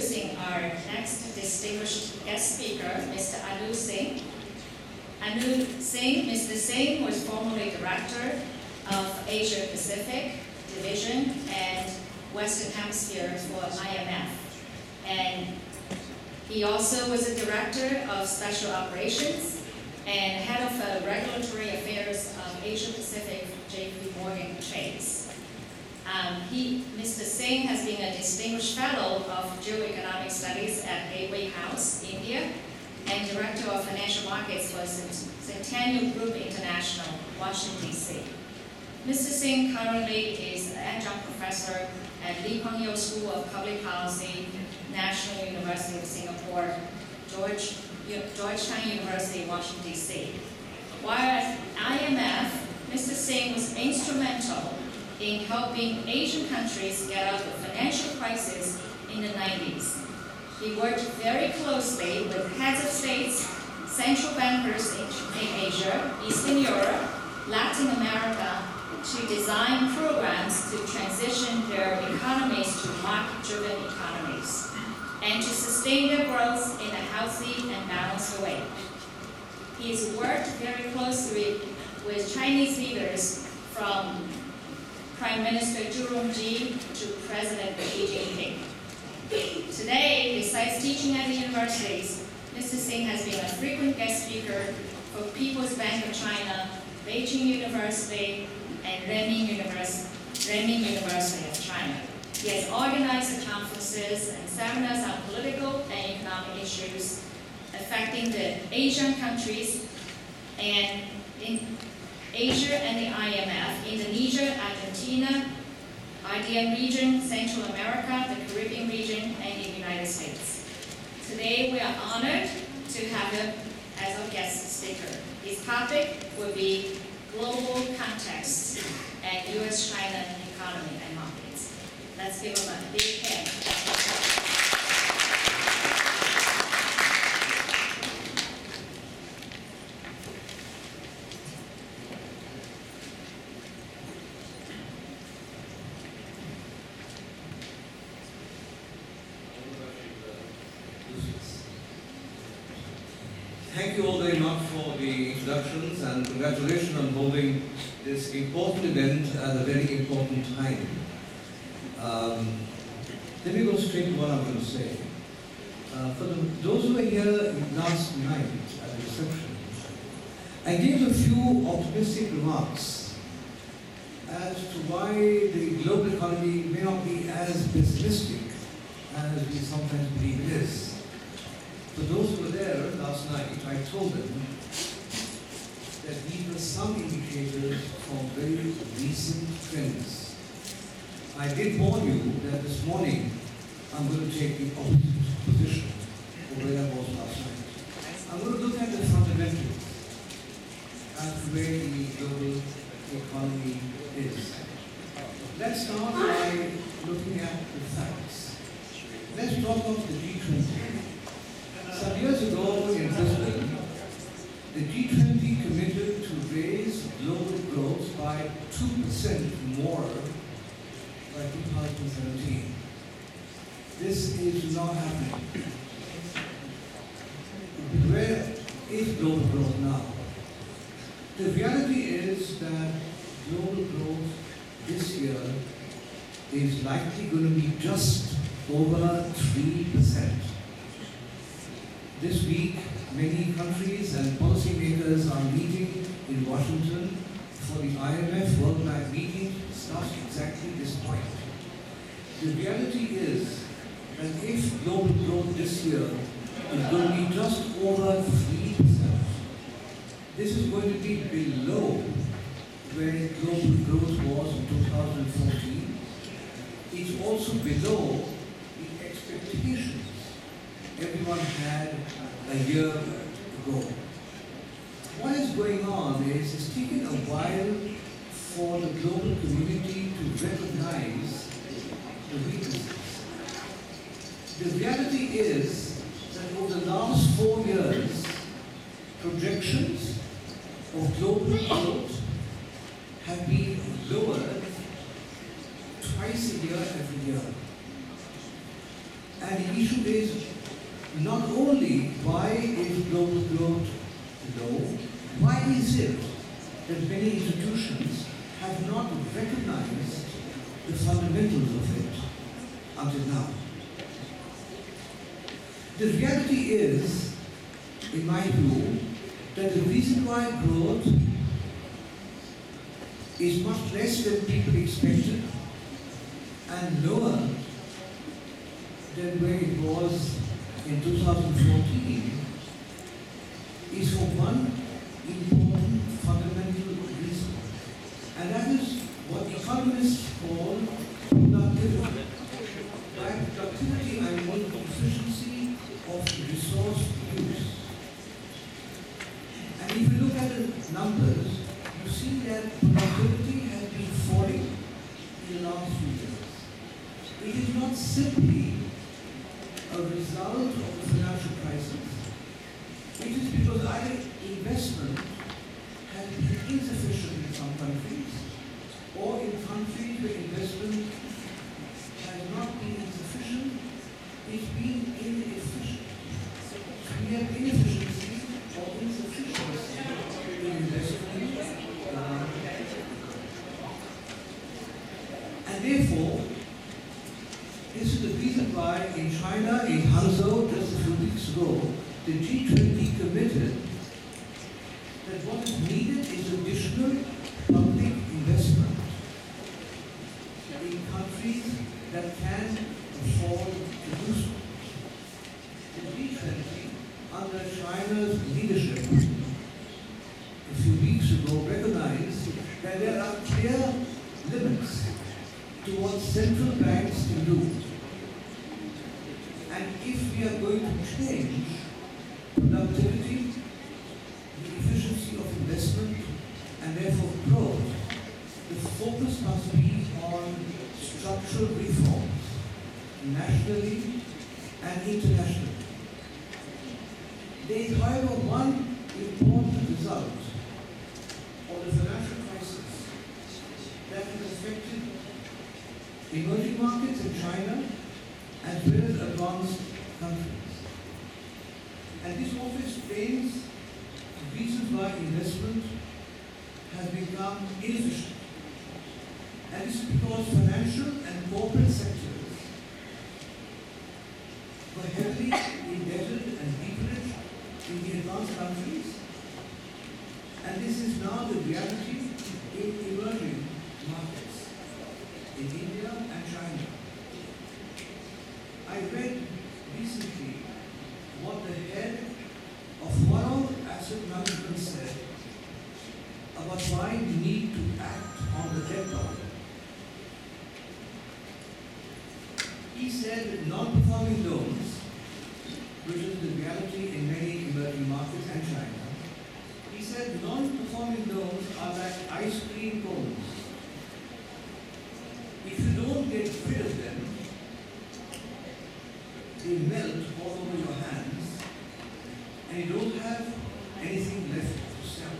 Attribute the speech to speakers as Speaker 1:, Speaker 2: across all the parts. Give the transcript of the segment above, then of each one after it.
Speaker 1: introducing our next distinguished guest speaker, Mr. Anu Singh. Anu Singh, Mr. Singh was formerly Director of Asia Pacific Division and Western Hemisphere for IMF. And he also was a Director of Special Operations and Head of Regulatory Affairs of Asia Pacific JP Morgan Chase. Mr. Singh has been a distinguished fellow of geoeconomic studies at Gateway House, India, and Director of Financial Markets for Centennial Group International, Washington, D.C. Mr. Singh currently is an adjunct professor at Lee Kuan Yew School of Public Policy, National University of Singapore, Georgetown University, Washington, D.C. While at IMF, Mr. Singh was instrumental in helping Asian countries get out of the financial crisis in the 90s. He worked very closely with heads of states, central bankers in Asia, Eastern Europe, Latin America, to design programs to transition their economies to market-driven economies and to sustain their growth in a healthy and balanced way. He's worked very closely with Chinese leaders from Prime Minister Zhu Rongji to President Xi Jinping. Today, besides teaching at the universities, Mr. Singh has been a frequent guest speaker for People's Bank of China, Beijing University, and Renmin University of China. He has organized conferences and seminars on political and economic issues affecting the Asian countries and in Asia and the IMF, Indonesia, Argentina, Andean region, Central America, the Caribbean region, and the United States. Today, we are honored to have him as our guest speaker. His topic will be global context and U.S.-China economy and markets. Let's give him a big hand.
Speaker 2: Thank you all very much for the introductions and congratulations on holding this important event at a very important time. Let me go straight to what I'm going to say. For those who were here last night at the reception, I gave a few optimistic remarks as to why the global economy may not be as pessimistic as we sometimes believe it is. For those who were there last night, I told them that these were some indicators from very recent trends. I did warn you that this morning I'm going to take the opposite position of where I was last night. I'm going to look at the fundamentals as to where the global economy is. Let's start by looking at the facts. Let's talk about the G20. Some years ago in Brisbane, the G20 committed to raise global growth by 2% more by 2017. This is not happening. Where is global growth now? The reality is that global growth this year is likely going to be just over 3%. This week, many countries and policymakers are meeting in Washington for the IMF World Bank meeting to discuss exactly this point. The reality is that if global growth this year is going to be just over 3%, this is going to be below where global growth was in 2014. It's also below the expectations everyone had a year ago. What is going on is it's taken a while for the global community to recognize the weaknesses. The reality is that over the last 4 years, projections of global growth have been lowered twice a year every year. And issue is not only why is global growth low, why is it that many institutions have not recognized the fundamentals of it until now? The reality is, in my view, that the reason why growth is much less than people expected and lower than where it was in 2014 is for one important fundamental reason, and that is what economists call productivity. By productivity, I mean efficiency of resource use. And if you look at the numbers, you see that productivity has been falling in the last few years. It is not simply a result of the financial crisis. It is because either investment has been insufficient in some countries, or in countries where investment has not been insufficient, it's been inefficient. So we have inefficiency or insufficiency in investment. And therefore, this is the reason why in China, in Hangzhou, just a few weeks ago, the G20 committed that what is needed is additional public investment in countries that can afford to do so. The G20, under China's leadership, a few weeks ago, recognized that there are clear limits to what central banks can do. And if we are going to change productivity, the efficiency of investment, and therefore growth, the focus must be on structural reforms, nationally and internationally. There is, however, one important result of the financial crisis that has affected emerging markets in China as well as advanced countries. And this also explains the reasons why investment has become inefficient. And this is because financial and corporate sectors were heavily indebted and leveraged in the advanced countries. And this is now the reality in emerging markets, in India and China. I read recently what the head of World Asset Management said about why we need to act on the debt problem. He said that non-performing loans, which is the reality in many emerging markets and China, he said non-performing loans are like ice cream cones. If you don't get rid of them, they melt all over your hands, and you don't have anything left to sell.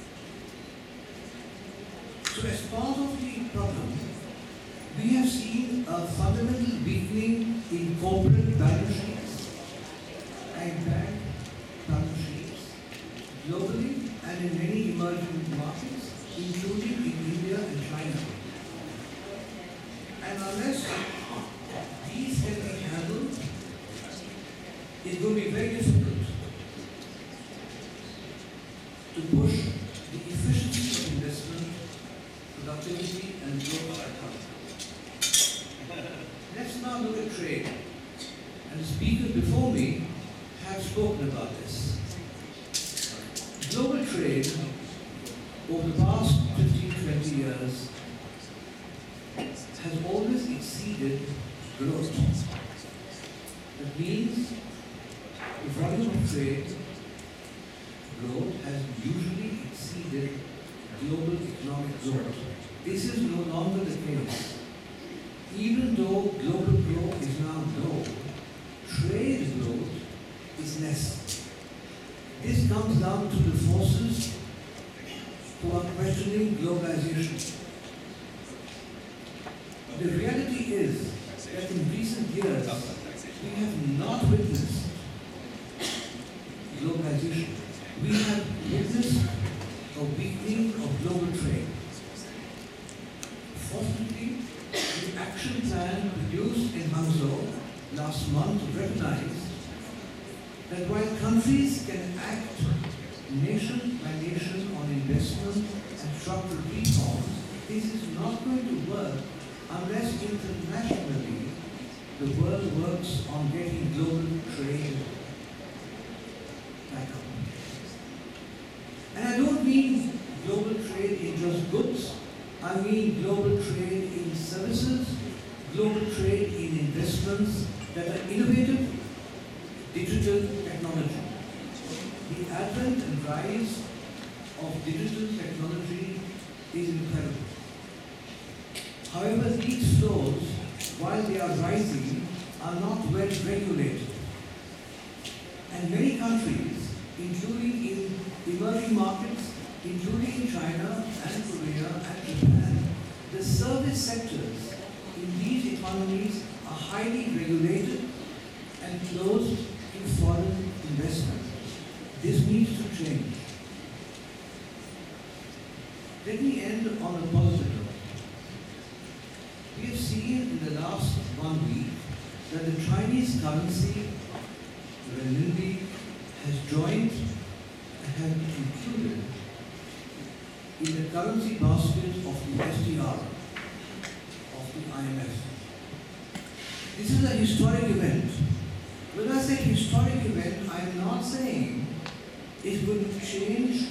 Speaker 2: So as part of the problem, we have seen a fundamental weakening in corporate balance sheets and bank balance sheets globally and in many emerging markets, including in India and China. And unless these can be handled, it's going to be very difficult to push the efficiency of investment, productivity, and growth of our economy. Let's now look at trade. And the speakers before me have spoken about this. Global trade over the past 15-20 years has always exceeded growth. That means the volume of trade growth has usually exceeded global economic growth. This is no longer the case. Even though global growth is now low, trade growth is less. This comes down to the forces who are questioning globalization. The reality is that in recent years, we have not witnessed globalization. We have witnessed a weakening of global trade. Fortunately, the action plan produced in Hangzhou last month recognized that while countries can act nation by nation on investment and structural reforms, this is not going to work unless internationally the world works on getting global trade back up. And I don't mean global trade in just goods, I mean global trade in services, global trade in investments that are innovative, digital technology. The advent and rise of digital technology is incredible. However, these flows, while they are rising, are not well regulated. And many countries, including in emerging markets, including in China and Korea and Japan, the service sectors in these economies are highly regulated and closed to foreign investment. This needs to change. Let me end on a positive note. We have seen in the last 1 week that the Chinese currency, the renminbi, has joined and has been included in the currency basket of the SDR, of the IMF. This is a historic event. When I say historic event, I am not saying it's going to change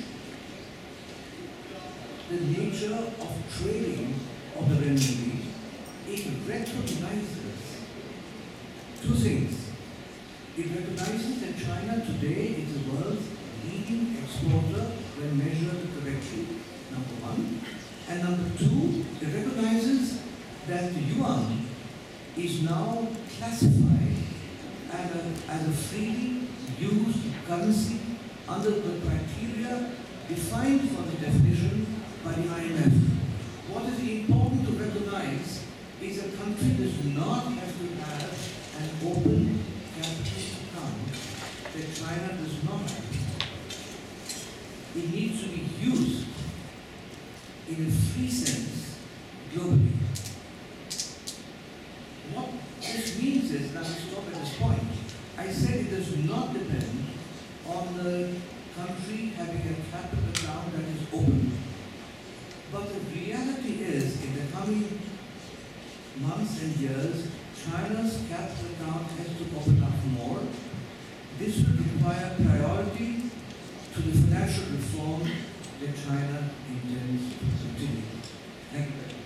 Speaker 2: the nature of trading of the renminbi. It recognizes two things. It recognizes that China today is the world's leading exporter when measured correctly, number one. And number two, it recognizes that the yuan is now classified as a freely used currency under the criteria defined for the definition by the IMF. What is important to recognize is a country does not have to have an open capital account that China does not have. It needs to be used in a free sense globally. What this means is, now I stop at this point, I said it does not depend on the country having a capital account that is open. But the reality is, in the coming months and years, China's capital account has to open up more. This will require priority to the financial reform that China intends to continue. Thank you very much.